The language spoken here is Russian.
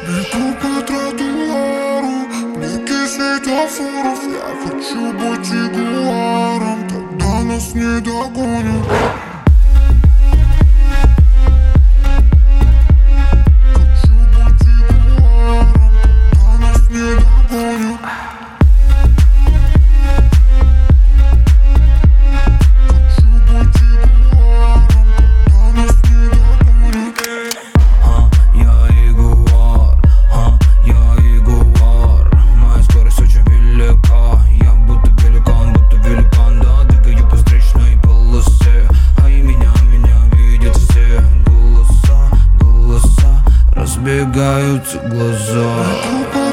Бегу по тротуару, блики светофоров. Я хочу быть ягуаром, тогда нас не догонят. Хочу быть ягуаром, тогда нас не догонят. Хочу быть ягуаром, тогда нас не догонят. Я ягуар, моя скорость очень велика. Я будто великан, да, двигаю по встречной полосе. А и меня видят все. Голоса, разбегаются глаза.